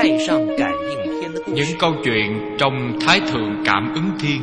Những câu chuyện trong Thái Thượng Cảm Ứng Thiên.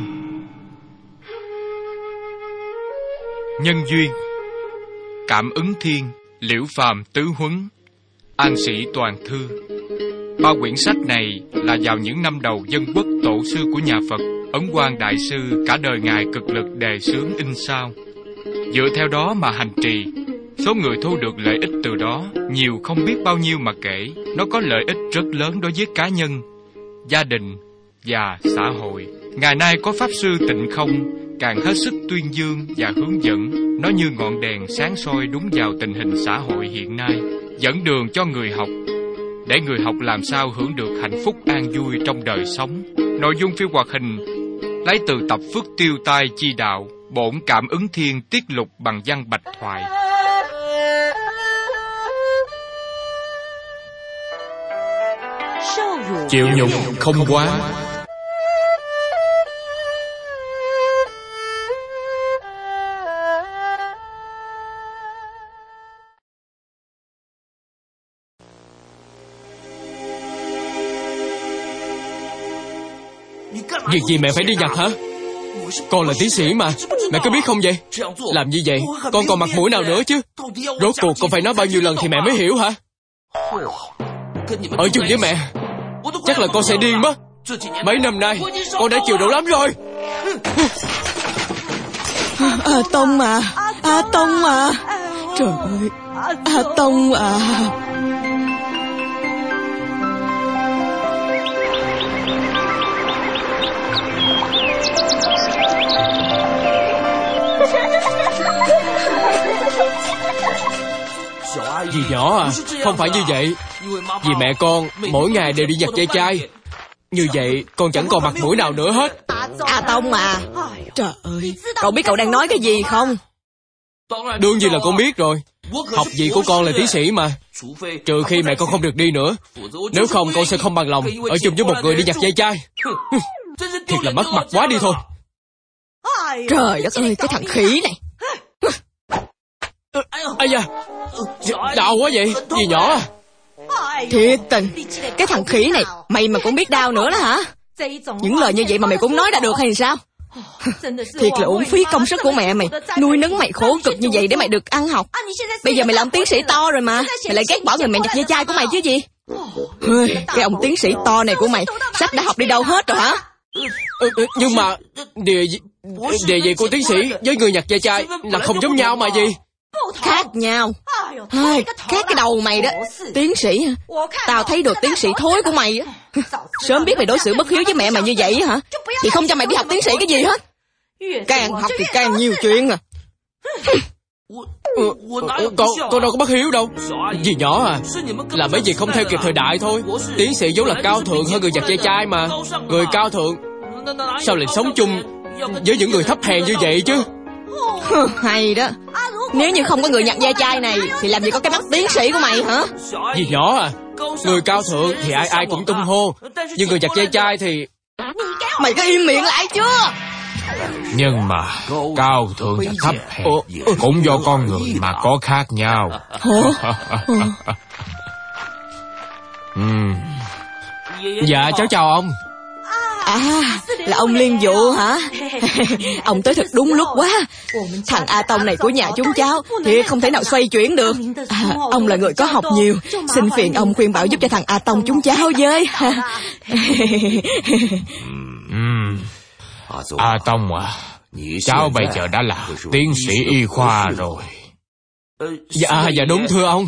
Nhân duyên, Cảm Ứng Thiên, Liễu Phàm Tứ Huấn, An Sĩ Toàn Thư. Ba quyển sách này là vào những năm đầu dân quốc tổ sư của nhà Phật. Ấn Quang Đại Sư cả đời Ngài cực lực đề xướng in sao. Dựa theo đó mà hành trì, số người thu được lợi ích từ đó nhiều không biết bao nhiêu mà kể. Nó có lợi ích rất lớn đối với cá nhân, gia đình và xã hội. Ngày nay có Pháp Sư Tịnh Không càng hết sức tuyên dương và hướng dẫn. Nó như ngọn đèn sáng soi đúng vào tình hình xã hội hiện nay, dẫn đường cho người học, để người học làm sao hưởng được hạnh phúc an vui trong đời sống. Nội dung phim hoạt hình lấy từ tập Phước Tiêu Tai Chi Đạo, bổn Cảm Ứng Thiên tiết lục bằng văn bạch thoại. Chịu nhục không quá. Việc gì mẹ phải đi nhặt hả? Con là tiến sĩ mà, mẹ có biết không vậy? Làm như vậy con còn mặt mũi nào nữa chứ? Rốt cuộc con phải nói bao nhiêu lần thì mẹ mới hiểu hả? Ở chung với mẹ chắc là con sẽ điên mất. Mấy năm nay con đã chịu đủ lắm rồi. Tông à, Tông à, trời ơi, Tông à. Dì nhỏ à, không phải như vậy. Vì mẹ con mỗi ngày đều đi nhặt ve chai. Như vậy con chẳng còn mặt mũi nào nữa hết. Tông à, trời ơi, cậu biết cậu đang nói cái gì không? Đương nhiên là con biết rồi. Học vị của con là tiến sĩ mà. Trừ khi mẹ con không được đi nữa. Nếu không con sẽ không bằng lòng ở chung với một người đi nhặt ve chai. Thiệt là mất mặt quá đi thôi. Trời đất ơi, cái thằng khỉ này. Ây da, đau quá vậy, dì nhỏ à. Thiệt tình, cái thằng khỉ này, mày mà cũng biết đau nữa đó hả? Những lời như vậy mà mày cũng nói đã được hay sao? Thiệt là uổng phí công sức của mẹ mày, nuôi nấng mày khổ cực như vậy để mày được ăn học. Bây giờ mày là ông tiến sĩ to rồi mà, mày lại ghét bỏ người mẹ nhặt ve chai của mày chứ gì? Cái ông tiến sĩ to này của mày, sách đã học đi đâu hết rồi hả? Nhưng mà địa vị của tiến sĩ với người nhặt ve chai là không giống nhau mà gì? Khác nhau. Khác cái đầu mày đó. Tiến sĩ hả? Tao thấy đồ tiến sĩ thối của mày á. Sớm biết mày đối xử bất hiếu với mẹ mày như vậy hả? Thì không cho mày đi học tiến sĩ cái gì hết. Càng học thì càng nhiều chuyện à. Con đâu có bất hiếu đâu. Dì nhỏ à, là mấy gì không theo kịp thời đại thôi. Tiến sĩ vốn là cao thượng hơn người nhặt ve chai mà. Người cao thượng sao lại sống chung với những người thấp hèn như vậy chứ? Hay đó. Nếu như không có người nhặt ve chai này thì làm gì có cái mắt tiến sĩ của mày hả? Dì nhỏ à, người cao thượng thì ai cũng tung hô, nhưng người nhặt ve chai thì... Mày có im miệng lại chưa? Nhưng mà cao thượng và thấp hèn cũng do con người mà có khác nhau. Dạ cháu chào ông. Là ông Liên Vụ hả? Ông tới thật đúng lúc quá. Thằng A Tông này của nhà chúng cháu thì không thể nào xoay chuyển được. Ông là người có học nhiều, xin phiền ông khuyên bảo giúp cho thằng A Tông chúng cháu với. A Tông à, cháu bây giờ đã là tiến sĩ y khoa rồi. Dạ đúng thưa ông.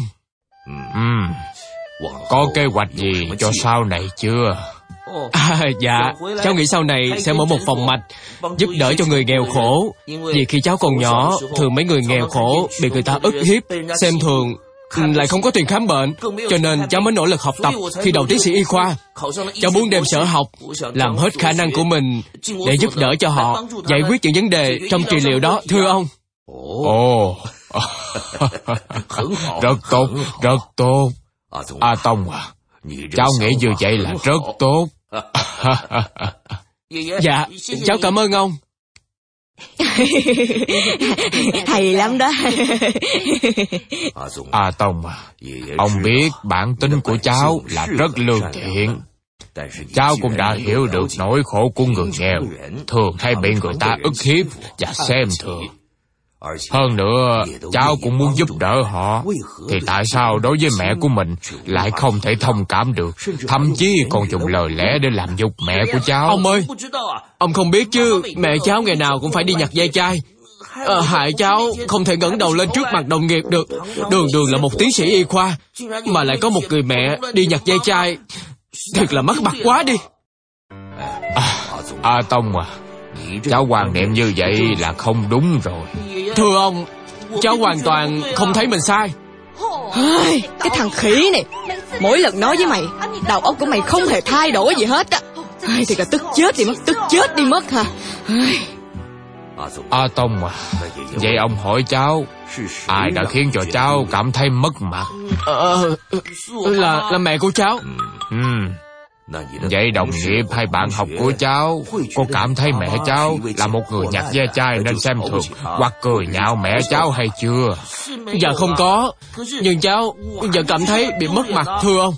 Có kế hoạch gì cho sau này chưa? Dạ, cháu nghĩ sau này sẽ mở một phòng mạch giúp đỡ cho người nghèo khổ. Vì khi cháu còn nhỏ, thường mấy người nghèo khổ bị người ta ức hiếp, xem thường, lại không có tiền khám bệnh. Cho nên cháu mới nỗ lực học tập thi đậu tiến sĩ y khoa. Cháu muốn đem sở học, làm hết khả năng của mình để giúp đỡ cho họ giải quyết những vấn đề trong trị liệu đó, thưa ông. Ồ, rất tốt, rất tốt. A Tông à, cháu nghĩ như vậy là rất tốt. Dạ, cháu cảm ơn ông. Hay lắm đó. Tông à, ông biết bản tính của cháu là rất lương thiện. Cháu cũng đã hiểu được nỗi khổ của người nghèo, thường hay bị người ta ức hiếp và xem thường. Hơn nữa, cháu cũng muốn giúp đỡ họ. Thì tại sao đối với mẹ của mình lại không thể thông cảm được, thậm chí còn dùng lời lẽ để làm nhục mẹ của cháu? Ông ơi, ông không biết chứ, mẹ cháu ngày nào cũng phải đi nhặt ve chai. Hại cháu không thể ngẩng đầu lên trước mặt đồng nghiệp được. Đường là một tiến sĩ y khoa, mà lại có một người mẹ đi nhặt ve chai. Thiệt là mất mặt quá đi. Tông à, cháu quan niệm như vậy là không đúng rồi. Thưa ông, cháu hoàn toàn không thấy mình sai. Cái thằng khỉ này, mỗi lần nói với mày, đầu óc của mày không hề thay đổi gì hết á. Thì cả tức chết đi mất hả? Tông à, vậy ông hỏi cháu, ai đã khiến cho cháu cảm thấy mất mặt? Là mẹ của cháu. Vậy đồng nghiệp hay bạn học của cháu có cảm thấy mẹ cháu là một người nhặt ve chai nên xem thường hoặc cười nhạo mẹ cháu hay chưa? Dạ không có, nhưng cháu vẫn cảm thấy bị mất mặt, thưa ông.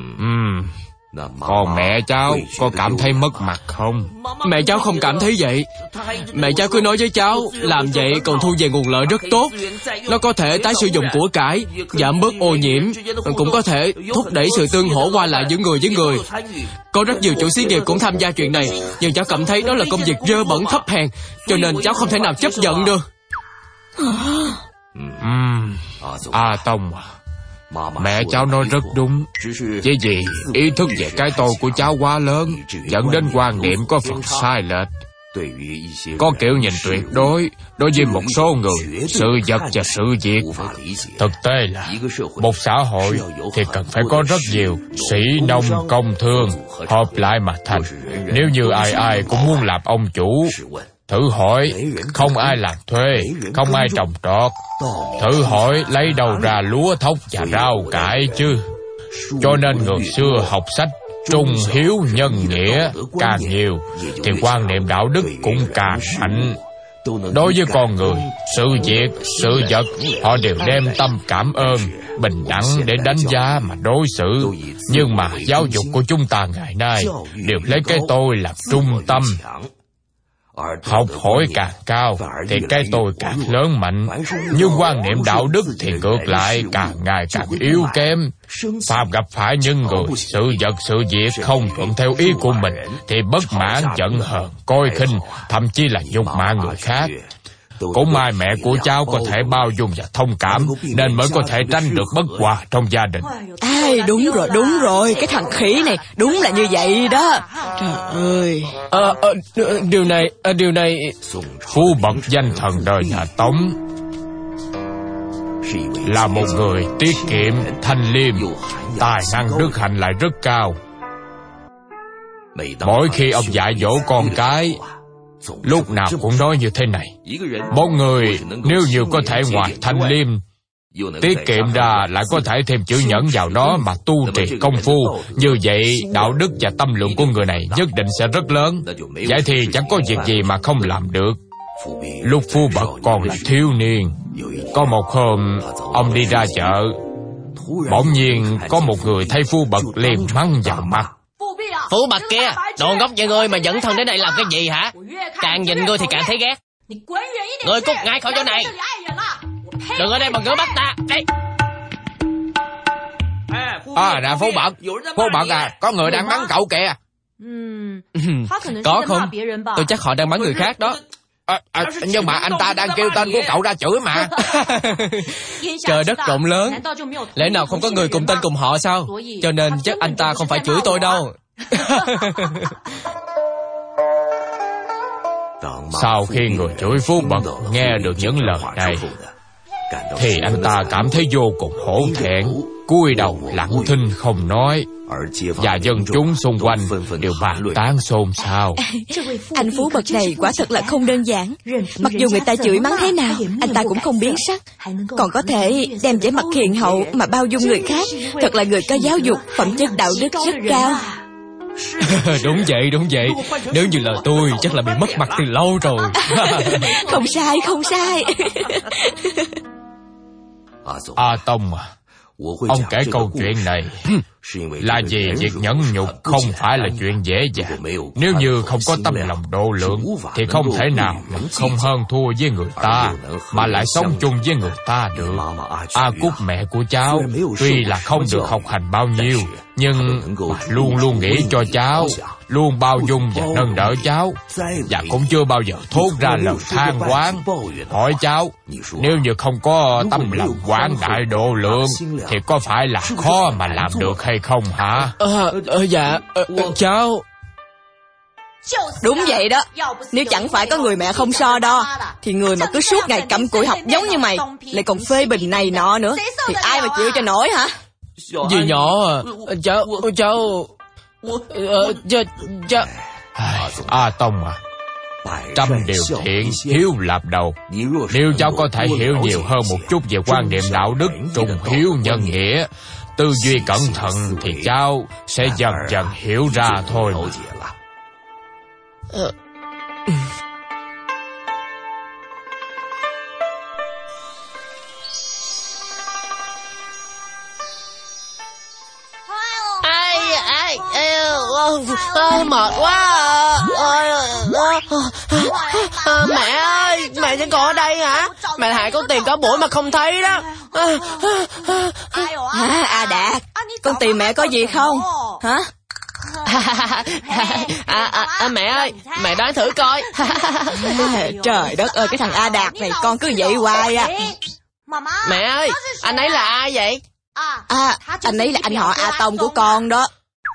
Còn mẹ cháu có cảm thấy mất mặt không? Mẹ cháu không cảm thấy vậy. Mẹ cháu cứ nói với cháu, làm vậy còn thu về nguồn lợi rất tốt. Nó có thể tái sử dụng của cải, giảm bớt ô nhiễm, cũng có thể thúc đẩy sự tương hỗ qua lại giữa người với người. Có rất nhiều chủ xí nghiệp cũng tham gia chuyện này, nhưng cháu cảm thấy đó là công việc dơ bẩn thấp hèn, cho nên cháu không thể nào chấp nhận được. Tông à, mẹ cháu nói rất đúng. Chỉ vì ý thức về cái tôi của cháu quá lớn, dẫn đến quan niệm có phần sai lệch. Có kiểu nhìn tuyệt đối đối với một số người, sự vật và sự việc. Thực tế là một xã hội thì cần phải có rất nhiều sĩ nông công thương hợp lại mà thành. Nếu như ai cũng muốn làm ông chủ, thử hỏi không ai làm thuê, không ai trồng trọt. Thử hỏi lấy đâu ra lúa thóc và rau cải chứ. Cho nên người xưa học sách trung hiếu nhân nghĩa càng nhiều thì quan niệm đạo đức cũng càng mạnh. Đối với con người, sự việc, sự vật, họ đều đem tâm cảm ơn, bình đẳng để đánh giá mà đối xử. Nhưng mà giáo dục của chúng ta ngày nay đều lấy cái tôi làm trung tâm. Học hỏi càng cao thì cái tôi càng lớn mạnh, nhưng quan niệm đạo đức thì ngược lại càng ngày càng yếu kém. Phàm gặp phải những người, sự vật, sự việc không thuận theo ý của mình thì bất mãn, giận hờn, coi khinh, thậm chí là nhục mạ người khác. Cũng may mẹ của cháu có thể bao dung và thông cảm, nên mới có thể tránh được bất hòa trong gia đình. Đúng rồi, cái thằng khỉ này đúng là như vậy đó. Trời ơi. Điều này Phú bậc danh thần đời nhà Tống là một người tiết kiệm, thanh liêm, tài năng đức hạnh lại rất cao. Mỗi khi ông dạy dỗ con cái, lúc nào cũng nói như thế này: một người nếu như có thể ngoài thanh liêm, tiết kiệm ra lại có thể thêm chữ nhẫn vào đó mà tu trì công phu, như vậy đạo đức và tâm lượng của người này nhất định sẽ rất lớn. Vậy thì chẳng có việc gì mà không làm được. Lúc Phú bậc còn là thiếu niên, có một hôm ông đi ra chợ, bỗng nhiên có một người thấy Phú bậc liền mắng vào mặt: Phú bậc kia, đồ ngốc như ngươi mà dẫn thân đến đây làm cái gì hả? Càng nhìn ngươi thì càng thấy ghét. Ngươi cút ngay khỏi chỗ này, đừng ở đây mà ngửa bắt ta. Đây. Nè Phú bậc à, có người đang mắng cậu kìa. Có không? Tôi chắc họ đang mắng người khác đó. Nhưng mà anh ta đang kêu tên của cậu ra chửi mà. Trời đất rộng lớn, lẽ nào không có người cùng tên cùng họ sao? Cho nên chắc anh ta không phải chửi tôi đâu. Sau khi người chửi Phú bậc nghe được những lời này thì anh ta cảm thấy vô cùng hổ thẹn, cúi đầu lặng thinh không nói, và dân chúng xung quanh đều bàn tán xôn xao. Anh Phú bậc này quả thật là không đơn giản. Mặc dù người ta chửi mắng thế nào, anh ta cũng không biến sắc, còn có thể đem vẻ mặt hiền hậu mà bao dung người khác. Thật là người có giáo dục, phẩm chất đạo đức rất cao. Đúng vậy. Nếu như là tôi chắc là bị mất mặt từ lâu rồi. Không sai. A Tông à, ông kể câu chuyện này là vì việc nhẫn nhục không phải là chuyện dễ dàng. Nếu như không có tâm lòng độ lượng thì không thể nào mà không hơn thua với người ta, mà lại sống chung với người ta được. A Cúc mẹ của cháu tuy là không được học hành bao nhiêu, nhưng luôn luôn nghĩ cho cháu, luôn bao dung và nâng đỡ cháu, và cũng chưa bao giờ thốt ra lời than oán. Hỏi cháu, nếu như không có tâm lòng quảng đại độ lượng thì có phải là khó mà làm được hay không hả? Dạ, cháu. Đúng vậy đó. Nếu chẳng phải có người mẹ không so đo thì người mà cứ suốt ngày cặm cụi học giống như mày lại còn phê bình này nọ nữa thì ai mà chịu cho nổi hả? Dì nhỏ à, cháu. A Tông à, trăm điều thiện hiếu lạp đầu. Nếu cháu có thể hiểu nhiều hơn một chút về quan niệm đạo đức trung hiếu nhân nghĩa, tư duy cẩn thận thì cháu sẽ dần dần hiểu ra thôi. Mệt quá. Mẹ ơi, mẹ vẫn còn ở đây hả? Mẹ hại con tìm cả buổi mà không thấy đó. À Đạt, con tìm mẹ có gì không? Hả? Mẹ ơi, mẹ đoán thử coi. Trời đất ơi, cái thằng A Đạt này con cứ vậy hoài à. Mẹ ơi, anh ấy là ai vậy? Anh ấy là anh họ A Tông của con đó.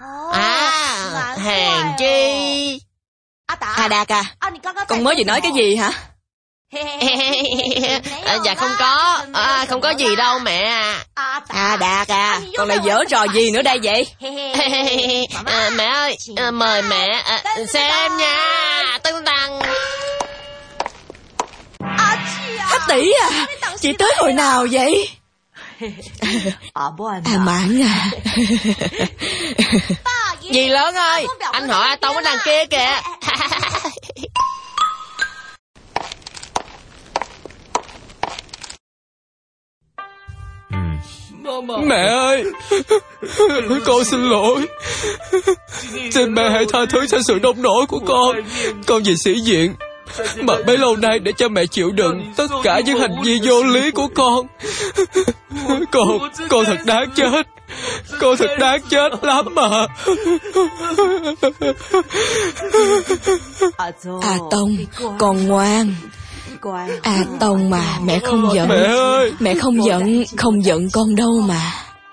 Hèn chi. A Đạt à, con mới vừa nói cái gì hả? Dạ không có gì đâu mẹ. Đạt à, con lại giở trò gì nữa đây vậy? Mẹ ơi, mời mẹ xem nha. Tưng tăng. Hắc tỷ à, chị tới hồi nào vậy? Mãn à. Dì lớn ơi, anh họ A Tông ở đằng kia kìa. Mẹ ấy, con xin lỗi. Xin mẹ hãy tha thứ cho sự nông nổi của con. Con vì sĩ diện mà bấy lâu nay để cho mẹ chịu đựng tất cả những hành vi vô lý của con. Con thật đáng chết. Con thật đáng chết lắm mà. A Tông, con ngoan. A Tông mà, mẹ không giận. Mẹ ơi, mẹ không giận con đâu mà.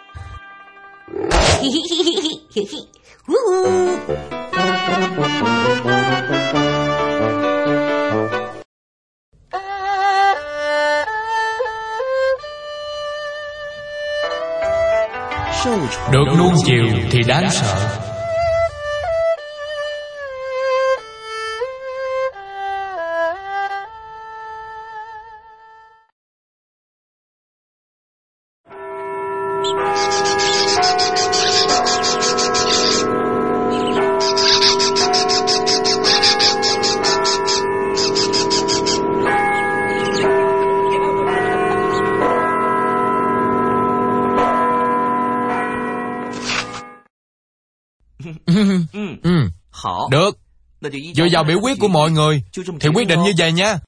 Được nuông chiều thì đáng sợ. Được. Dựa vào biểu quyết của mọi người thì quyết định như vậy nha.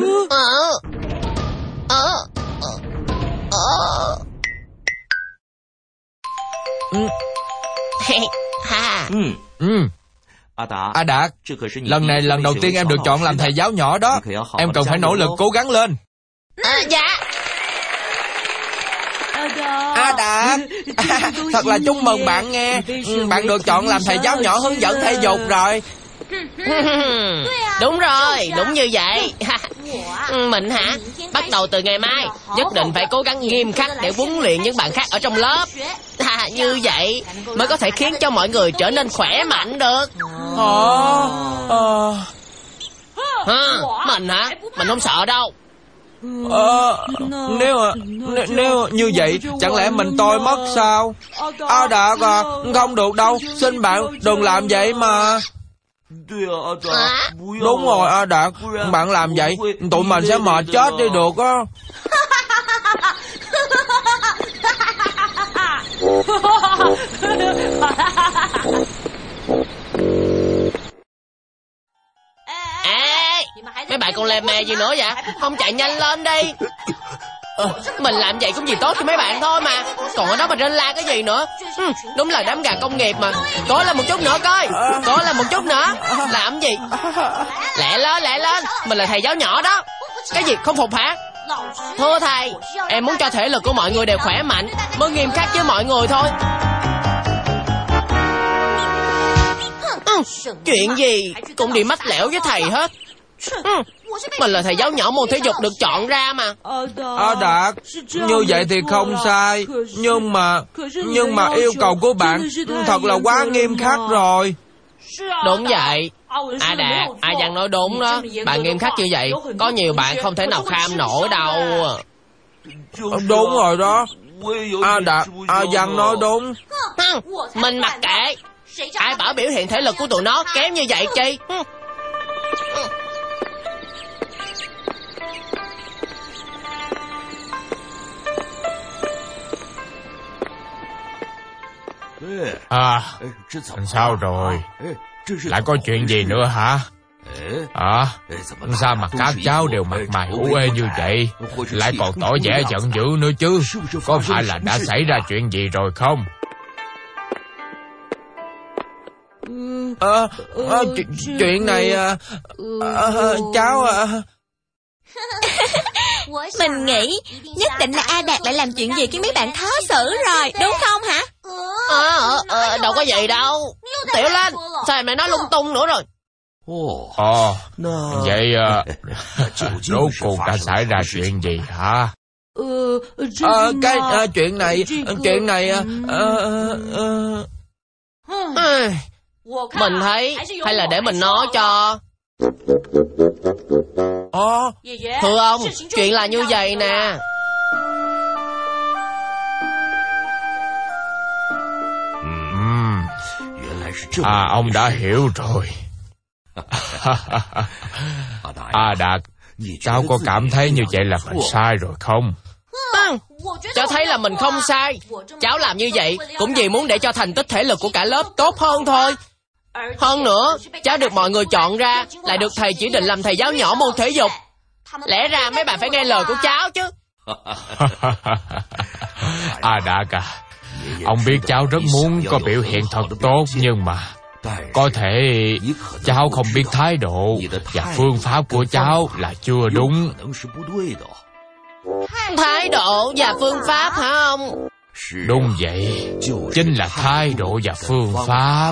A Đạt, lần này lần đầu tiên em được chọn làm thầy giáo nhỏ đó. Em cần phải nỗ lực cố gắng lên. Dạ. A Đạt, thật là chúc mừng bạn nghe. Bạn được chọn làm thầy giáo nhỏ hướng dẫn thể dục rồi. Đúng rồi, đúng như vậy. Mình hả? Bắt đầu từ ngày mai nhất định phải cố gắng nghiêm khắc để huấn luyện những bạn khác ở trong lớp. Như vậy mới có thể khiến cho mọi người trở nên khỏe mạnh được. Hả? Mình hả? Mình không sợ đâu. Nếu như vậy, chẳng lẽ mình tôi mất sao? A Đạt à, không được đâu, xin bạn đừng làm vậy mà. Đúng rồi A Đạt, bạn làm vậy tụi mình sẽ mệt chết đi được á. Mấy bạn còn lề mề gì nữa vậy? Không chạy nhanh lên đi. Mình làm vậy cũng gì tốt cho mấy bạn thôi mà. Còn ở đó mà rên la cái gì nữa? Đúng là đám gà công nghiệp mà. Cố lên một chút nữa coi. Cố lên một chút nữa. Làm gì? Lẹ lên. Mình là thầy giáo nhỏ đó. Cái gì không phục hả? Thưa thầy, em muốn cho thể lực của mọi người đều khỏe mạnh, mới nghiêm khắc với mọi người thôi. Chuyện gì cũng đi mách lẻo với thầy hết. Mình là thầy giáo nhỏ môn thể dục được chọn ra mà. A Đạt, như vậy thì không sai. Nhưng mà yêu cầu của bạn thật là quá nghiêm khắc rồi. Đúng vậy. A Đạt, A Văn nói đúng đó. Bạn nghiêm khắc như vậy, có nhiều bạn không thể nào kham nổi đâu. Đúng rồi đó. A Đạt, A Văn nói đúng. Mình mặc kệ. Ai bảo biểu hiện thể lực của tụi nó kém như vậy chi? Sao rồi? Lại có chuyện gì nữa hả? Sao mà các cháu đều mặt mày u ê như vậy? Lại còn tỏ vẻ giận dữ nữa chứ. Có phải là đã xảy ra chuyện gì rồi không? Chuyện này cháu Mình nghĩ nhất định là A Đạt lại làm chuyện gì khiến mấy bạn khó xử rồi, đúng không hả? Đâu có vậy đâu. Tiểu Linh, sao mày nói lung tung nữa rồi? Vậy rốt cuộc đã xảy ra chuyện gì hả? Chuyện này mình thấy hay là để mình nói cho. Thưa ông, chuyện là như vậy nè. Ông đã hiểu rồi. Đạt, cháu có cảm thấy như vậy là mình sai rồi không? Cháu thấy là mình không sai. Cháu làm như vậy cũng vì muốn để cho thành tích thể lực của cả lớp tốt hơn thôi. Hơn nữa, cháu được mọi người chọn ra, lại được thầy chỉ định làm thầy giáo nhỏ môn thể dục. Lẽ ra mấy bạn phải nghe lời của cháu chứ. Đạt à, ông biết cháu rất muốn có biểu hiện thật tốt, nhưng mà có thể cháu không biết thái độ và phương pháp của cháu là chưa đúng. Thái độ và phương pháp hả ông? Đúng vậy, chính là thái độ và phương pháp.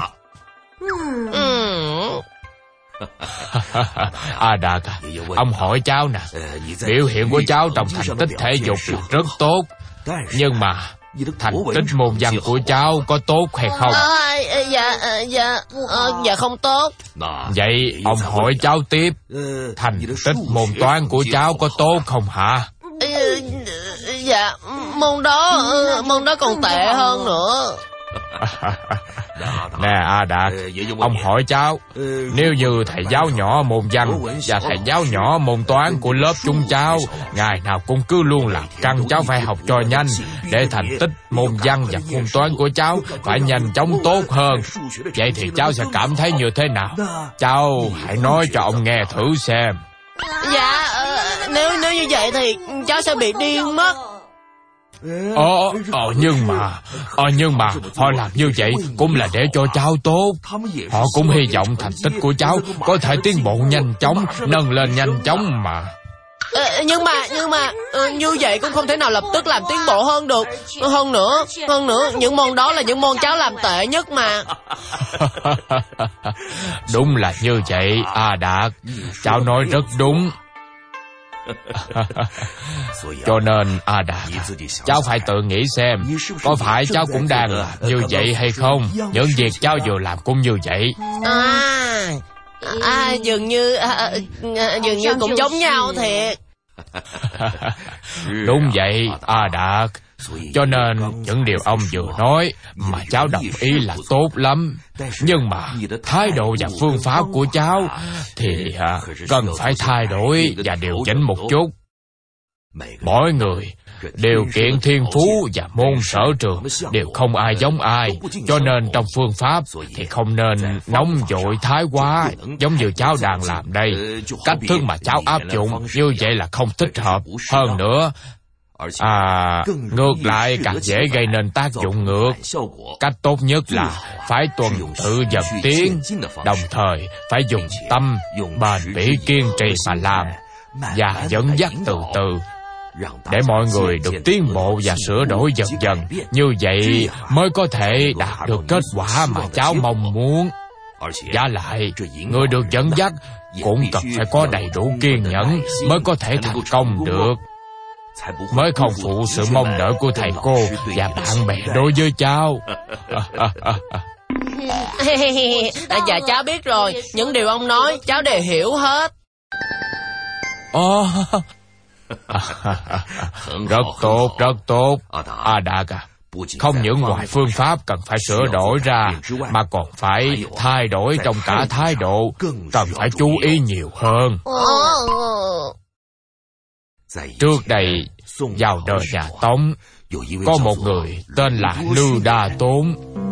Đạt à, ông hỏi cháu nè, biểu hiện của cháu trong thành tích thể dục là rất tốt, nhưng mà thành tích môn văn của cháu có tốt hay không? Dạ không tốt. Vậy ông hỏi cháu tiếp, thành tích môn toán của cháu có tốt không hả? Dạ, môn đó còn tệ hơn nữa. Nè Đạt, ông hỏi cháu, nếu như thầy giáo nhỏ môn văn và thầy giáo nhỏ môn toán của lớp chúng cháu ngày nào cũng cứ luôn làm căng cháu phải học cho nhanh, để thành tích môn văn và môn toán của cháu phải nhanh chóng tốt hơn, vậy thì cháu sẽ cảm thấy như thế nào? Cháu hãy nói cho ông nghe thử xem. Dạ, nếu như vậy thì cháu sẽ bị điên mất. Nhưng mà họ làm như vậy cũng là để cho cháu tốt. Họ cũng hy vọng thành tích của cháu có thể tiến bộ nhanh chóng, nâng lên nhanh chóng mà. Nhưng mà như vậy cũng không thể nào lập tức làm tiến bộ hơn được. Hơn nữa, những môn đó là những môn cháu làm tệ nhất mà. Đúng là như vậy, Đạt. Cháu nói rất đúng. Cho nên Đạt, cháu phải tự nghĩ xem, có phải cháu cũng đang làm như vậy hay không? Những việc cháu vừa làm cũng như vậy. Dường như cũng giống nhau thiệt. Đúng vậy, A Đạt. Cho nên những điều ông vừa nói mà cháu đồng ý là tốt lắm. Nhưng mà thái độ và phương pháp của cháu thì cần phải thay đổi và điều chỉnh một chút. Mỗi người điều kiện thiên phú và môn sở trường đều không ai giống ai, cho nên trong phương pháp thì không nên nóng vội thái quá, giống như cháu đang làm đây. Cách thức mà cháu áp dụng như vậy là không thích hợp. Hơn nữa, ngược lại càng dễ gây nên tác dụng ngược. Cách tốt nhất là phải tuần tự dần tiến, đồng thời phải dùng tâm, bền bỉ kiên trì mà làm, và dẫn dắt từ từ, để mọi người được tiến bộ và sửa đổi dần dần. Như vậy mới có thể đạt được kết quả mà cháu mong muốn. Và lại, người được dẫn dắt cũng cần phải có đầy đủ kiên nhẫn mới có thể thành công được, mới không phụ sự mong đợi của thầy cô và bạn bè đối với cháu. Dạ cháu biết rồi, những điều ông nói cháu đều hiểu hết. Rất tốt, rất tốt. A Đạt à, không những ngoài phương pháp cần phải sửa đổi ra, mà còn phải thay đổi trong cả thái độ, cần phải chú ý nhiều hơn. Trước đây, vào đời nhà Tống, có một người tên là Lưu Đa Tốn.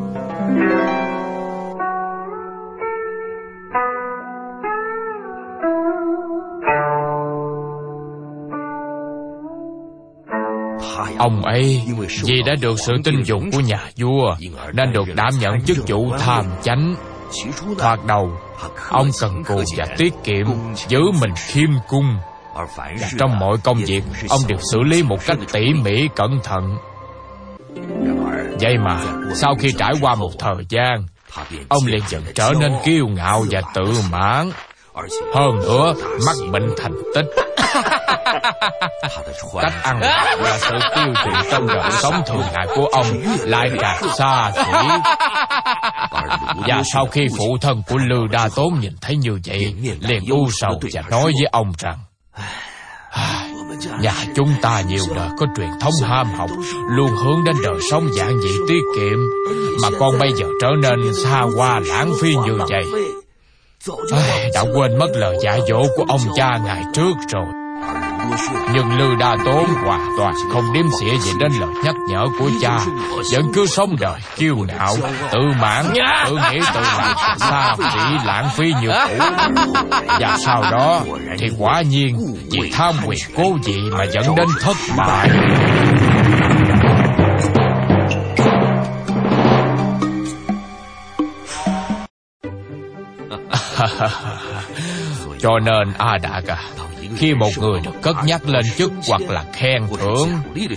Ông ấy vì đã được sự tin dùng của nhà vua nên được đảm nhận chức vụ tham chánh. Thoạt đầu, ông cần cù và tiết kiệm, giữ mình khiêm cung. Và trong mọi công việc, ông đều xử lý một cách tỉ mỉ cẩn thận. Vậy mà sau khi trải qua một thời gian, ông liền dần trở nên kiêu ngạo và tự mãn. Hơn nữa, mắc bệnh thành tích. Cách ăn và sự tiêu chuẩn trong đời sống thường ngày của ông lại càng xa xỉ. Và sau khi phụ thân của Lưu Đa Tốn nhìn thấy như vậy, liền u sầu và nói với ông rằng: nhà chúng ta nhiều đời có truyền thống ham học, luôn hướng đến đời sống giản dị tiết kiệm, mà con bây giờ trở nên xa hoa lãng phí như vậy. Đã quên mất lời dạy dỗ của ông cha ngày trước rồi. Nhưng Lưu Đa Tốn hoàn toàn không đếm xỉa gì đến lời nhắc nhở của cha, vẫn cứ sống đời kiêu ngạo, tự mãn, tự nghĩ tự làm, xa xỉ lãng phí như cũ. Và sau đó thì quả nhiên vì tham quyền cố vị mà dẫn đến thất bại. Cho nên A Đạt à, khi một người được cất nhắc lên chức hoặc là khen thưởng,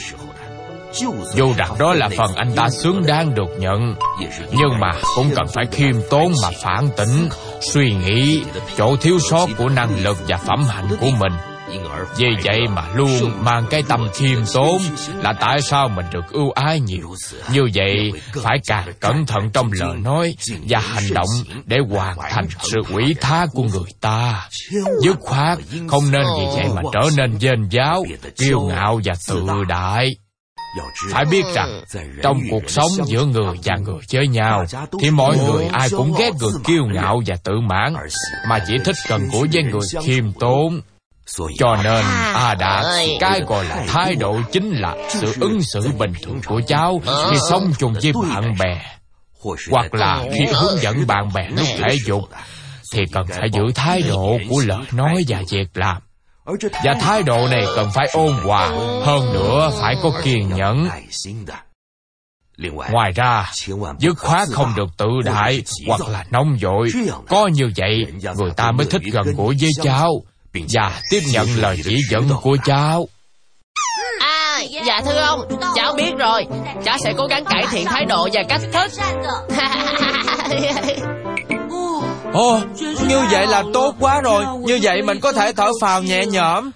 dù rằng đó là phần anh ta xứng đáng được nhận, nhưng mà cũng cần phải khiêm tốn mà phản tỉnh, suy nghĩ chỗ thiếu sót của năng lực và phẩm hạnh của mình. Vì vậy mà luôn mang cái tâm khiêm tốn là tại sao mình được ưu ái nhiều. Như vậy phải càng cẩn thận trong lời nói và hành động để hoàn thành sự ủy thác của người ta. Dứt khoát không nên vì vậy mà trở nên vênh váo, kiêu ngạo và tự đại. Phải biết rằng trong cuộc sống giữa người và người với nhau thì mọi người ai cũng ghét người kiêu ngạo và tự mãn, mà chỉ thích gần gũi với người khiêm tốn. Cho nên A Đạt, cái gọi là thái độ chính là sự ứng xử bình thường của cháu khi sống chung với bạn bè, hoặc là khi hướng dẫn bạn bè lúc thể dục, thì cần phải giữ thái độ của lời nói và việc làm. Và thái độ này cần phải ôn hòa, hơn nữa phải có kiên nhẫn. Ngoài ra, dứt khoát không được tự đại hoặc là nóng vội. Có như vậy, người ta mới thích gần gũi với cháu và tiếp nhận lời chỉ dẫn của cháu. Dạ thưa ông, cháu biết rồi. Cháu sẽ cố gắng cải thiện thái độ và cách thức. Như vậy là tốt quá rồi. Như vậy mình có thể thở phào nhẹ nhõm.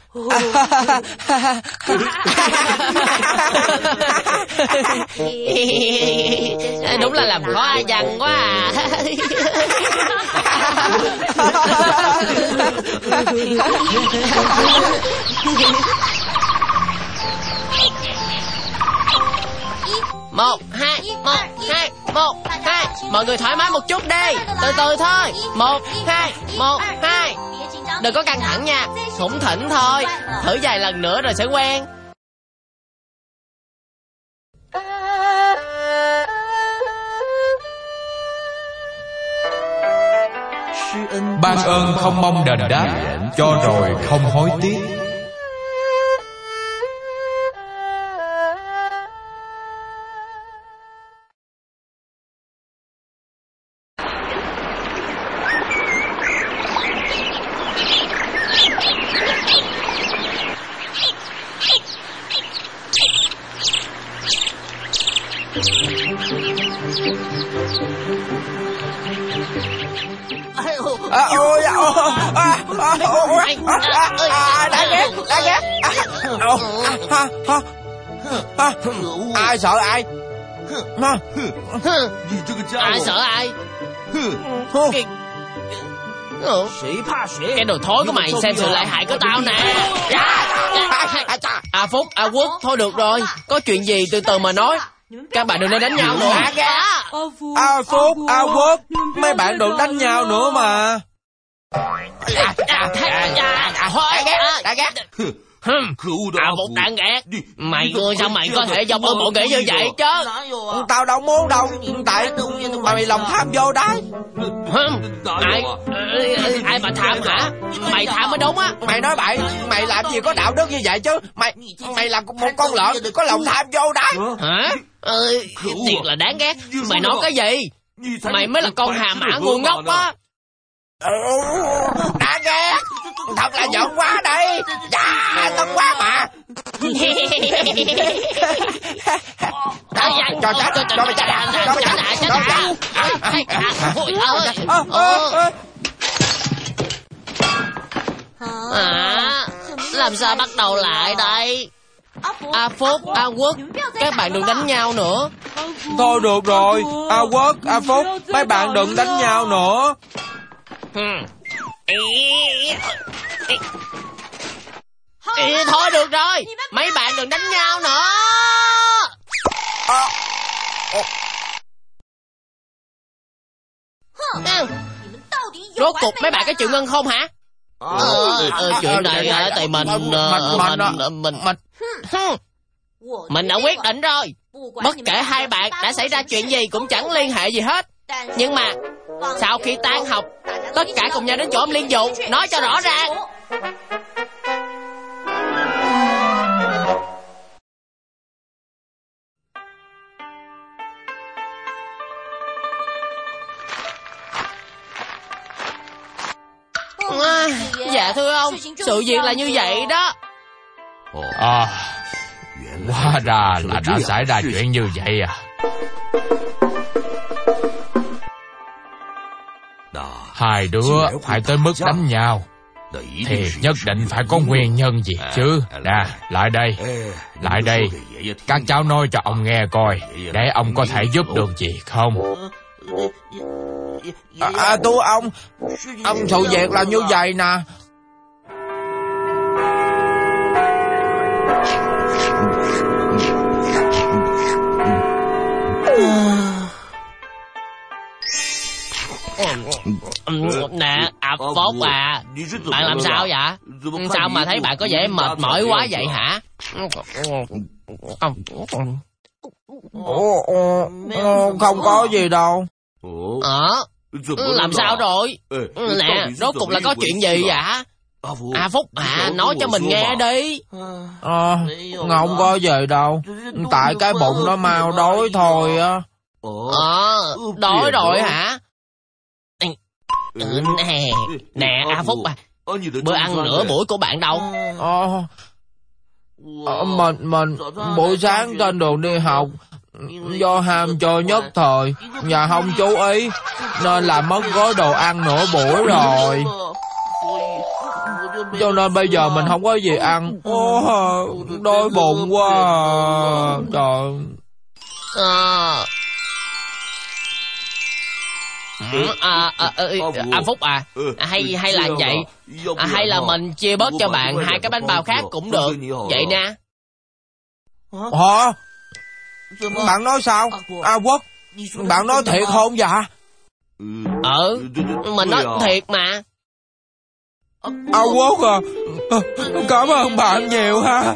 Đúng là làm khó ai dằn quá à. Một, hai, mọi người thoải mái một chút đi, từ từ thôi. 1, 2, đừng có căng thẳng nha, thủng thỉnh thôi, thử vài lần nữa rồi sẽ quen. Ban ơn không mong đền đáp, cho rồi không hối tiếc. Ai sợ ai? Ai sợ ai? Cái đồ thối của mày xem sự lợi hại của tao nè. A Phúc, A Quốc, thôi được rồi, có chuyện gì từ từ mà nói. Các bạn đừng nên đánh nhau nữa. A Phúc, A Quốc, mấy bạn đừng đánh nhau nữa mà. Đã ghét. A Phúc đã ghét. Mày sao mày có thể dòng ơn bộ nghĩ như vậy chứ? Tao đâu muốn đâu, tại mày lòng tham vô đấy. Ai mà tham hả? Mày tham mới đúng á. Mày nói bậy, mày làm gì có đạo đức như vậy chứ? Mày là một con lợn có lòng tham vô đấy. Hả? Thiệt là đáng ghét. Mày nói cái gì? Mày mới là con hà mã ngu ngốc á. Đáng ghét. Thật là giận quá đây. Tức quá mà. Cho mày làm sao bắt đầu lại đây? A Phúc, A Quốc, các bạn đừng đánh nhau nữa. Thôi được rồi, A Quốc, A Phúc, mấy bạn đừng đánh nhau nữa. Thôi được rồi, mấy bạn đừng đánh nhau nữa. Rốt cuộc mấy bạn có chịu ngân không hả? Chuyện này tại mình đã quyết định rồi. Bất kể hai bạn đã xảy ra chuyện gì cũng chẳng liên hệ gì hết. Nhưng mà sau khi tan học, tất cả cùng nhau đến chỗ ông Liên Dụ, nói cho rõ ràng. Dạ thưa ông, sự việc là như vậy đó. Hóa ra là đã xảy ra chuyện như vậy à. Hai đứa phải tới mức đánh nhau thì nhất định phải có nguyên nhân gì chứ. Nè, lại đây, các cháu nói cho ông nghe coi, để ông có thể giúp được gì không. Thưa ông sự việc là như vậy nè. Nè, A Phúc à, bạn làm sao vậy? Sao mà thấy bạn có vẻ mệt mỏi quá vậy hả? Không có gì đâu. Làm sao rồi? Nè, rốt cuộc là có chuyện gì vậy? A Phúc à, nói cho mình nghe đi. Không có gì đâu, tại cái bụng nó mau đói thôi á. Đói rồi hả? Nè A Phúc à, bữa ăn nửa buổi của bạn đâu? Mình buổi sáng trên đường đi học, do ham chơi nhất thời và không chú ý nên làm mất gói đồ ăn nửa buổi rồi. Cho nên bây giờ mình không có gì ăn. Đói bụng quá à. Trời. Phúc à, hay là vậy, hay là mình chia bớt cho bạn 2 cái bánh bao khác cũng được. Vậy nè. Hả? Bạn nói sao? Quốc, bạn nói thiệt không dạ? Mình nói thiệt mà. Quốc à, cảm ơn bạn nhiều ha.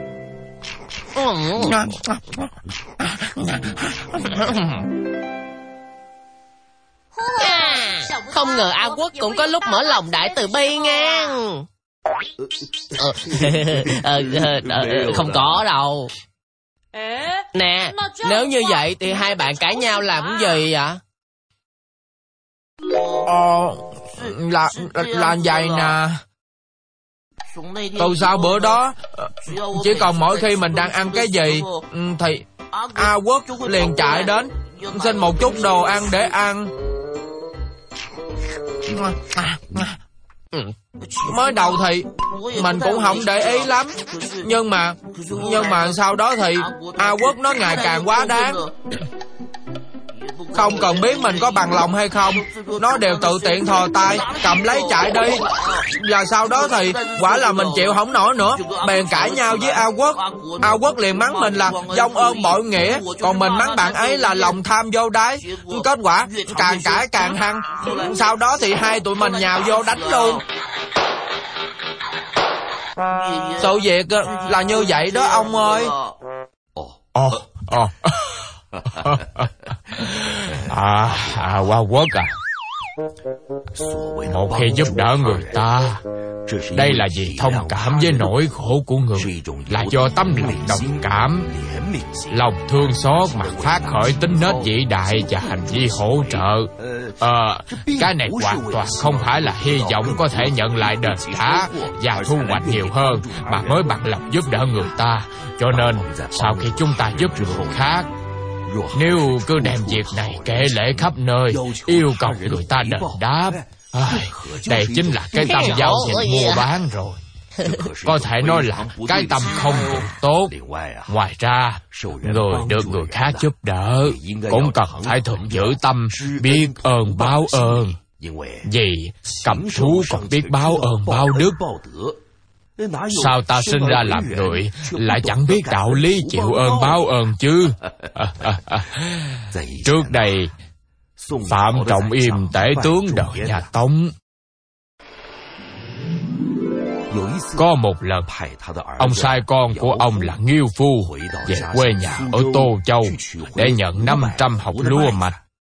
Không ngờ A Quốc cũng có lúc mở lòng đại từ bi nha. Không có đâu. Nè, nếu như vậy thì hai bạn cãi nhau làm cái gì vậy? Là vậy nè. Từ sau bữa đó, chỉ còn mỗi khi mình đang ăn cái gì thì A Quốc liền chạy đến xin một chút đồ ăn để ăn. Mới đầu thì mình cũng không để ý lắm, nhưng mà sau đó thì A Quốc nó ngày càng quá đáng. Không cần biết mình có bằng lòng hay không, nó đều tự tiện thò tay cầm lấy chạy đi. Và sau đó thì quả là mình chịu không nổi nữa, bèn cãi nhau với A Quốc. A Quốc liền mắng mình là vong ơn bội nghĩa, còn mình mắng bạn ấy là lòng tham vô đáy. Kết quả càng cãi càng hăng. Sau đó thì hai tụi mình nhào vô đánh luôn. Sự việc là như vậy đó ông ơi. Hoa Quốc à, một khi giúp đỡ người ta, đây là vì thông cảm với nỗi khổ của người, là do tấm lòng đồng cảm, lòng thương xót mà phát khởi tính nết vĩ đại và hành vi hỗ trợ. Cái này hoàn toàn không phải là hy vọng có thể nhận lại đền đáp và thu hoạch nhiều hơn mà mới bằng lòng giúp đỡ người ta. Cho nên sau khi chúng ta giúp người khác, nếu cứ đem việc này kể lể khắp nơi, yêu cầu người ta đền đáp, đây chính là cái tâm giao dịch mua bán rồi. Có thể nói là cái tâm không được tốt. Ngoài ra, người được người khác giúp đỡ cũng cần phải thuận giữ tâm biết ơn báo ơn, vì cầm thú còn biết báo ơn báo đức. Sao ta sinh ra làm người lại chẳng biết đạo lý chịu ơn báo ơn chứ? Trước đây, Phạm Trọng Yêm tể tướng đời nhà Tống, có một lần, ông sai con của ông là Nghiêu Phu về quê nhà ở Tô Châu để nhận 500 hộc lúa mạch.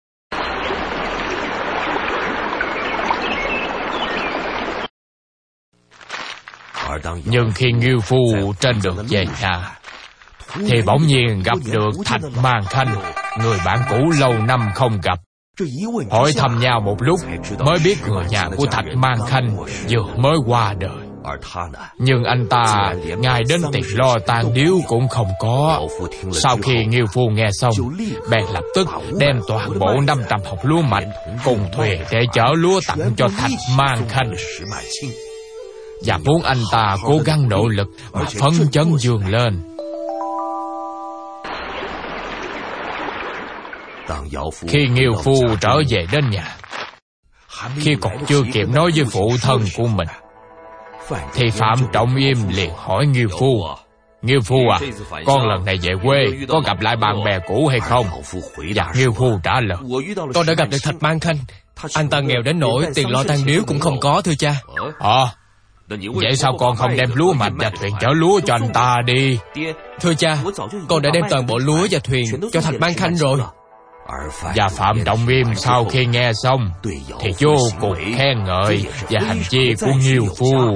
Nhưng khi Nghiêu Phu trên đường về nhà thì bỗng nhiên gặp được Thạch Mang Khanh, người bạn cũ lâu năm không gặp. Hỏi thăm nhau một lúc mới biết người nhà của Thạch Mang Khanh vừa mới qua đời. Nhưng anh ta ngay đến tiền lo tang điếu cũng không có. Sau khi Nghiêu Phu nghe xong, bèn lập tức đem toàn bộ 500 hộc lúa mạch cùng thuyền để chở lúa tặng cho Thạch Mang Khanh, và muốn anh ta cố gắng nỗ lực mà phấn chấn vươn lên. Khi Nghiêu Phu trở về đến nhà, khi còn chưa kịp nói với phụ thân của mình, thì Phạm Trọng Yêm liền hỏi Nghiêu Phu: Nghiêu Phu à, con lần này về quê có gặp lại bạn bè cũ hay không? Và Nghiêu Phu trả lời: Con đã gặp được Thạch Mang Khanh. Anh ta nghèo đến nỗi tiền lo tang điếu cũng không có, thưa cha. Vậy sao con không đem lúa mạch và thuyền chở lúa cho anh ta đi? Thưa cha, con đã đem toàn bộ lúa và thuyền cho Thạch Mang Khanh rồi. Và Phạm Trọng Yêm sau khi nghe xong thì vô cùng khen ngợi và hành vi của Nghiêu Phu.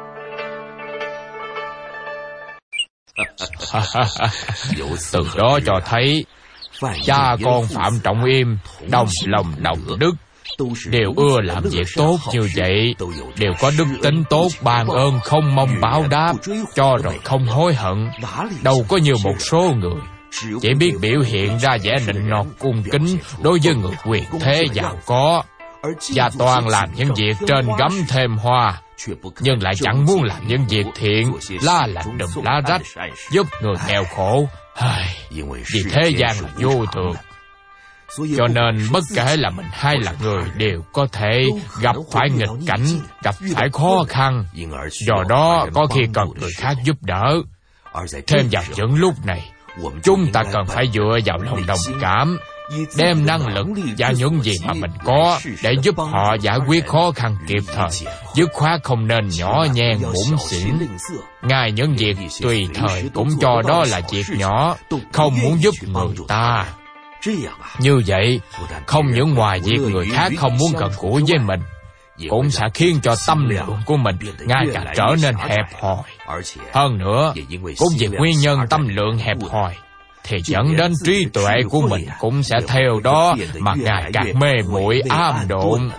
Từ đó cho thấy cha con Phạm Trọng Yêm đồng lòng đồng đức, đều ưa làm việc tốt như vậy, đều có đức tính tốt ban ơn không mong báo đáp, cho rồi không hối hận. Đâu có như một số người chỉ biết biểu hiện ra vẻ nịnh nọt cung kính đối với người quyền thế giàu có, và toàn làm những việc trên gấm thêm hoa, nhưng lại chẳng muốn làm những việc thiện, lá lành đùm lá rách, giúp người nghèo khổ. Vì thế gian là vô thường. Cho nên bất kể là mình hay là người đều có thể gặp phải nghịch cảnh, gặp phải khó khăn. Do đó có khi cần người khác giúp đỡ. Thêm vào những lúc này, chúng ta cần phải dựa vào lòng đồng cảm, đem năng lực và những gì mà mình có để giúp họ giải quyết khó khăn kịp thời. Dứt khoát không nên nhỏ nhen bủn xỉn. Ngay những việc tùy thời cũng cho đó là việc nhỏ, không muốn giúp người ta. Như vậy, không những ngoài việc người khác không muốn gần gũi với mình, cũng sẽ khiến cho tâm lượng của mình ngay cả trở nên hẹp hòi. Hơn nữa, cũng vì nguyên nhân tâm lượng hẹp hòi, thì dẫn đến trí tuệ của mình cũng sẽ theo đó mà ngày càng mê muội ám độn.